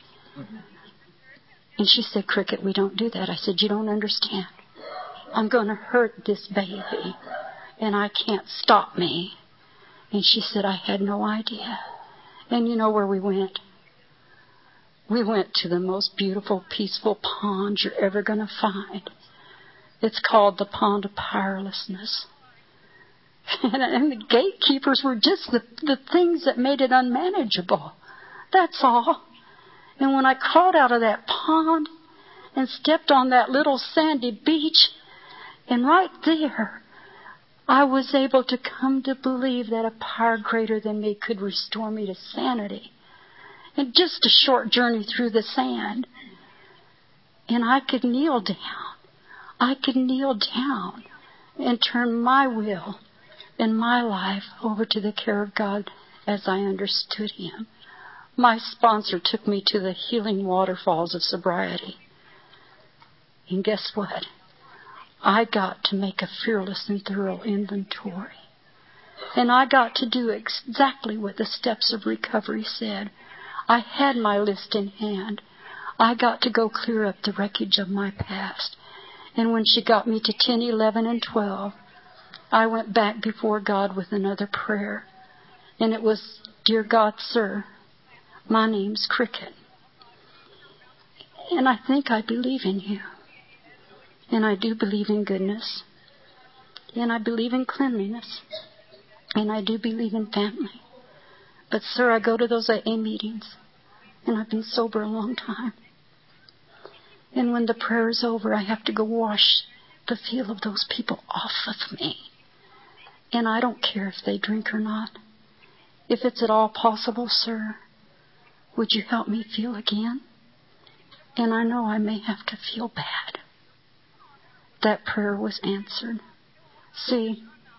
And she said, Cricket, we don't do that. I said, you don't understand. I'm going to hurt this baby. And I can't stop me. And she said, I had no idea. And you know where we went? We went to the most beautiful, peaceful pond you're ever going to find. It's called the Pond of Powerlessness. And, and the gatekeepers were just the, the things that made it unmanageable. That's all. And when I crawled out of that pond and stepped on that little sandy beach, and right there, I was able to come to believe that a power greater than me could restore me to sanity. And just a short journey through the sand. And I could kneel down. I could kneel down and turn my will and my life over to the care of God as I understood Him. My sponsor took me to the healing waterfalls of sobriety. And guess what? I got to make a fearless and thorough inventory. And I got to do exactly what the steps of recovery said. I had my list in hand. I got to go clear up the wreckage of my past. And when she got me to ten, eleven, and twelve, I went back before God with another prayer. And it was, Dear God, sir, my name's Cricket. And I think I believe in you. And I do believe in goodness. And I believe in cleanliness. And I do believe in family. But, sir, I go to those A A meetings. And I've been sober a long time. And when the prayer is over, I have to go wash the feel of those people off of me. And I don't care if they drink or not. If it's at all possible, sir, would you help me feel again? And I know I may have to feel bad. That prayer was answered. See,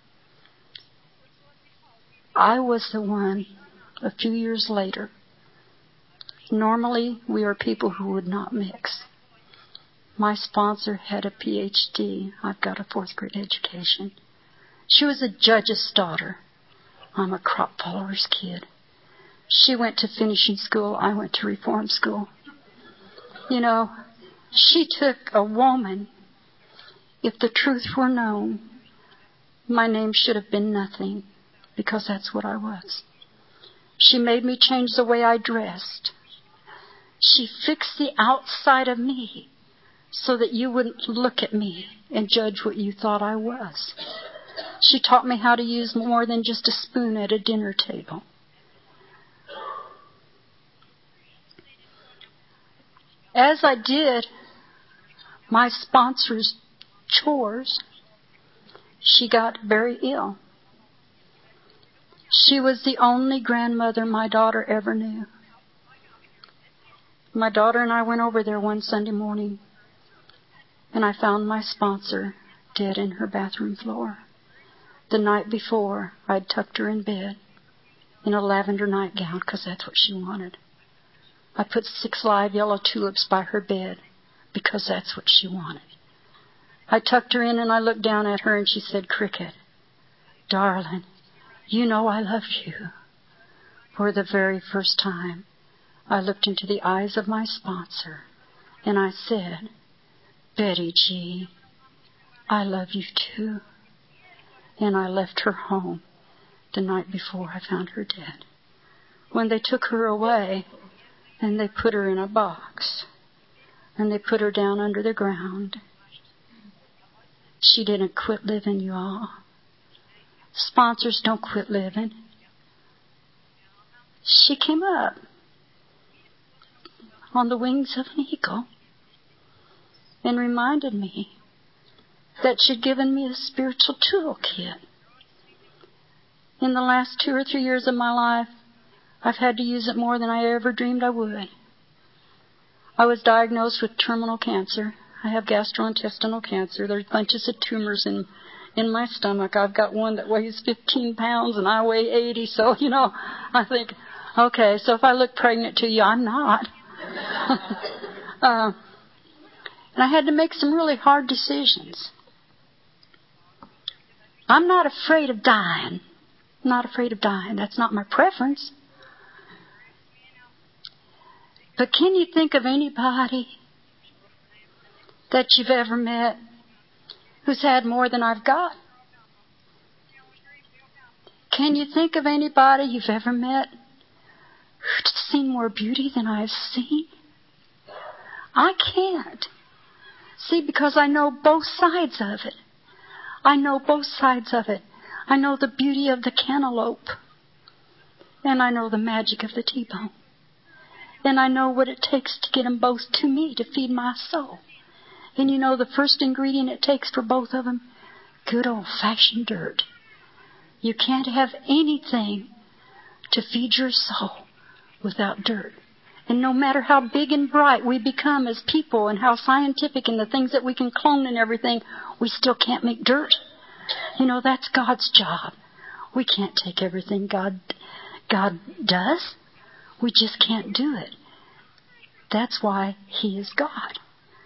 I was the one a few years later. Normally, we are people who would not mix. My sponsor had a P H D. I've got a fourth grade education. She was a judge's daughter. I'm a crop follower's kid. She went to finishing school. I went to reform school. You know, she took a woman. If the truth were known, my name should have been nothing, because that's what I was. She made me change the way I dressed. She fixed the outside of me so that you wouldn't look at me and judge what you thought I was. She taught me how to use more than just a spoon at a dinner table. As I did my sponsor's chores, she got very ill. She was the only grandmother my daughter ever knew. My daughter and I went over there one Sunday morning, and I found my sponsor dead in her bathroom floor. The night before, I'd tucked her in bed in a lavender nightgown because that's what she wanted. I put six live yellow tulips by her bed because that's what she wanted. I tucked her in and I looked down at her and she said, "Cricket, darling, you know I love you." For the very first time, I looked into the eyes of my sponsor and I said, "Betty G, I love you too." And I left her home the night before I found her dead. When they took her away and they put her in a box and they put her down under the ground, she didn't quit living, you all. Sponsors don't quit living. She came up on the wings of an eagle and reminded me that she'd given me a spiritual toolkit. In the last two or three years of my life, I've had to use it more than I ever dreamed I would. I was diagnosed with terminal cancer. I have gastrointestinal cancer. There's bunches of tumors in in my stomach. I've got one that weighs fifteen pounds and I weigh eighty. So, you know, I think, okay, so if I look pregnant to you, I'm not. uh, and I had to make some really hard decisions. I'm not afraid of dying. I'm not afraid of dying. That's not my preference. But can you think of anybody that you've ever met who's had more than I've got? Can you think of anybody you've ever met who's seen more beauty than I've seen? I can't. See, because I know both sides of it. I know both sides of it. I know the beauty of the cantaloupe. And I know the magic of the T-bone. And I know what it takes to get them both to me to feed my soul. And you know the first ingredient it takes for both of them? Good old-fashioned dirt. You can't have anything to feed your soul without dirt. And no matter how big and bright we become as people and how scientific and the things that we can clone and everything, we still can't make dirt. You know, that's God's job. We can't take everything God, God does. We just can't do it. That's why He is God.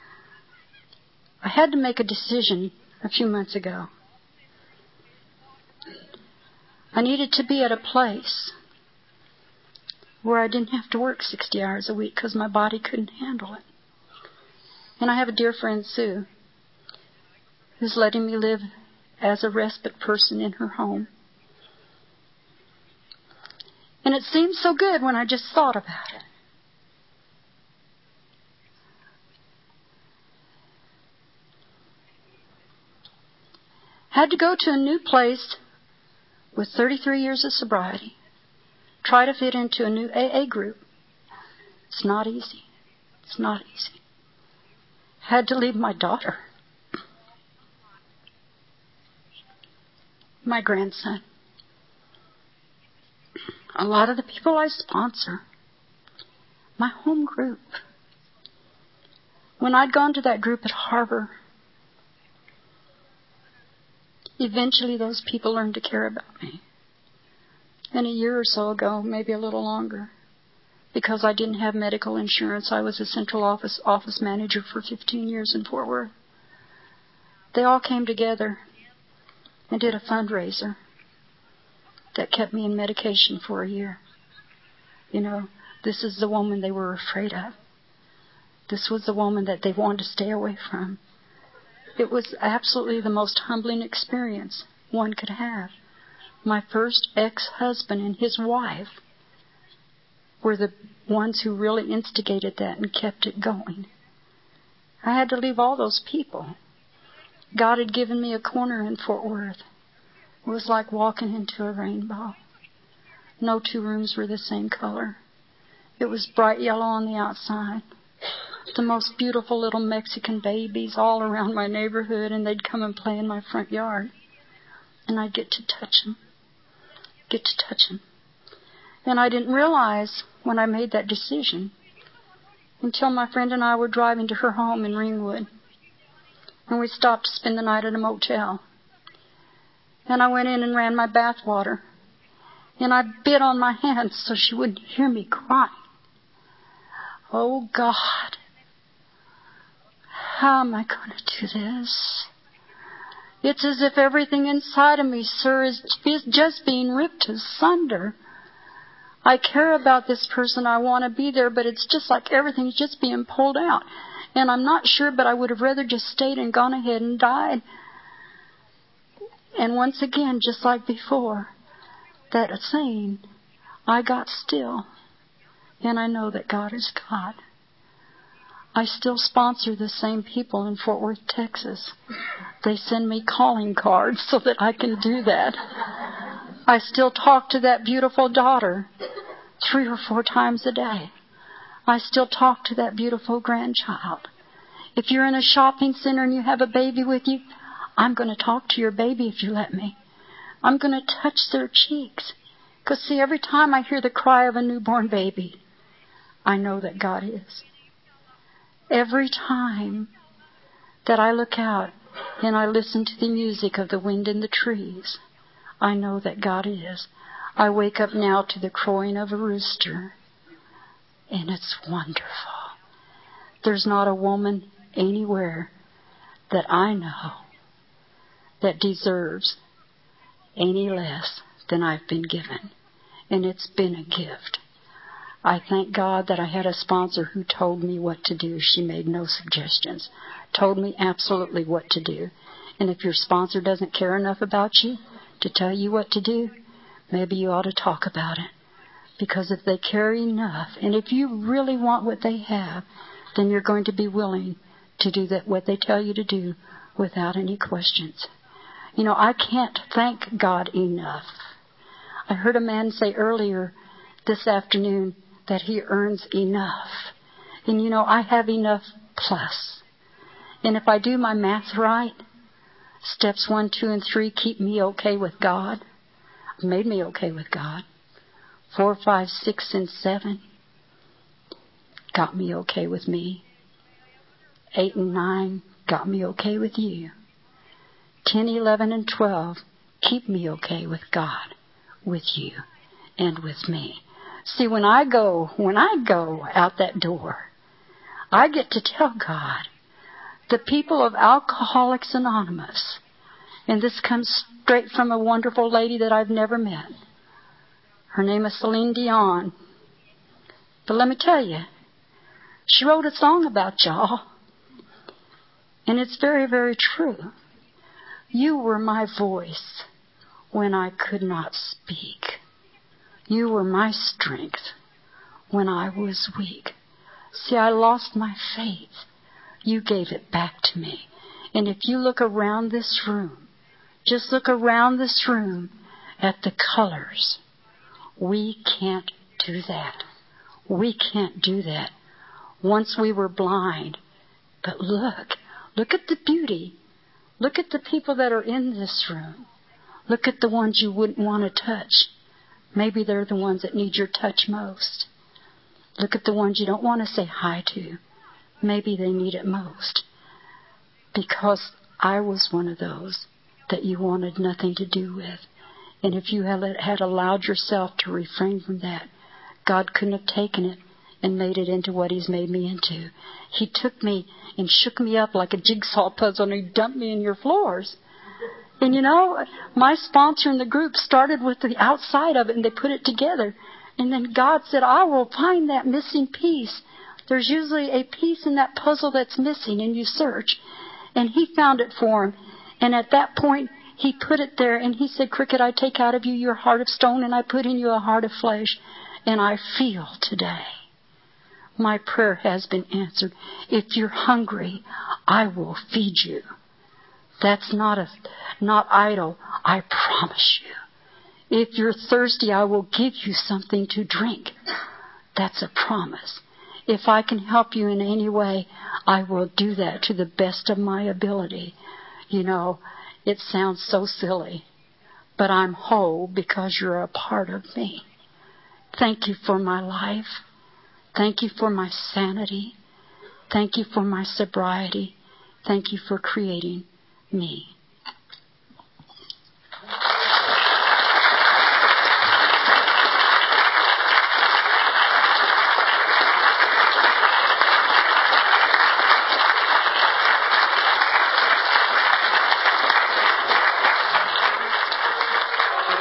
I had to make a decision a few months ago. I needed to be at a place where I didn't have to work sixty hours a week because my body couldn't handle it. And I have a dear friend, Sue, who's letting me live as a respite person in her home. And it seemed so good when I just thought about it. Had to go to a new place with thirty-three years of sobriety. Try to fit into a new A A group. It's not easy. It's not easy. Had to leave my daughter. My grandson. A lot of the people I sponsor. My home group. When I'd gone to that group at Harbor, eventually those people learned to care about me. And a year or so ago, maybe a little longer, because I didn't have medical insurance, I was a central office office manager for fifteen years in Fort Worth. They all came together and did a fundraiser that kept me in medication for a year. You know, this is the woman they were afraid of. This was the woman that they wanted to stay away from. It was absolutely the most humbling experience one could have. My first ex-husband and his wife were the ones who really instigated that and kept it going. I had to leave all those people. God had given me a corner in Fort Worth. It was like walking into a rainbow. No two rooms were the same color. It was bright yellow on the outside, the most beautiful little Mexican babies all around my neighborhood, and they'd come and play in my front yard. And I'd get to touch them, get to touch them. And I didn't realize when I made that decision until my friend and I were driving to her home in Ringwood. And we stopped to spend the night at a motel. And I went in and ran my bath water. And I bit on my hands so she wouldn't hear me crying. Oh, God. How am I going to do this? It's as if everything inside of me, sir, is, is just being ripped asunder. I care about this person. I want to be there, but it's just like everything's just being pulled out. And I'm not sure, but I would have rather just stayed and gone ahead and died. And once again, just like before, that saying, I got still, and I know that God is God. I still sponsor the same people in Fort Worth, Texas. They send me calling cards so that I can do that. I still talk to that beautiful daughter three or four times a day. I still talk to that beautiful grandchild. If you're in a shopping center and you have a baby with you, I'm going to talk to your baby if you let me. I'm going to touch their cheeks. Because, see, every time I hear the cry of a newborn baby, I know that God is. Every time that I look out and I listen to the music of the wind in the trees, I know that God is. I wake up now to the crowing of a rooster, and it's wonderful. There's not a woman anywhere that I know that deserves any less than I've been given. And it's been a gift. I thank God that I had a sponsor who told me what to do. She made no suggestions. Told me absolutely what to do. And if your sponsor doesn't care enough about you to tell you what to do, maybe you ought to talk about it. Because if they care enough, and if you really want what they have, then you're going to be willing to do that what they tell you to do without any questions. You know, I can't thank God enough. I heard a man say earlier this afternoon that he earns enough. And you know, I have enough plus. And if I do my math right, steps one, two, and three keep me okay with God. Made me okay with God. Four, five, six, and seven got me okay with me. Eight and nine got me okay with you. Ten, eleven, and twelve keep me okay with God, with you, and with me. See, when I go, when I go out that door, I get to tell God, the people of Alcoholics Anonymous, and this comes straight from a wonderful lady that I've never met. Her name is Celine Dion. But let me tell you, she wrote a song about y'all, and it's very, very true. You were my voice when I could not speak. You were my strength when I was weak. See, I lost my faith. You gave it back to me. And if you look around this room, just look around this room at the colors. We can't do that. We can't do that. Once we were blind. But look, look at the beauty. Look at the people that are in this room. Look at the ones you wouldn't want to touch. Maybe they're the ones that need your touch most. Look at the ones you don't want to say hi to. Maybe they need it most. Because I was one of those that you wanted nothing to do with. And if you had, had allowed yourself to refrain from that, God couldn't have taken it and made it into what He's made me into. He took me and shook me up like a jigsaw puzzle, and He dumped me in your floors. And you know, my sponsor in the group started with the outside of it, and they put it together. And then God said, I will find that missing piece. There's usually a piece in that puzzle that's missing, and you search. And He found it for him. And at that point, He put it there, and He said, Cricket, I take out of you your heart of stone, and I put in you a heart of flesh. And I feel today, my prayer has been answered. If you're hungry, I will feed you. That's not a, not idle. I promise you. If you're thirsty, I will give you something to drink. That's a promise. If I can help you in any way, I will do that to the best of my ability. You know, it sounds so silly, but I'm whole because you're a part of me. Thank you for my life. Thank you for my sanity. Thank you for my sobriety. Thank you for creating me.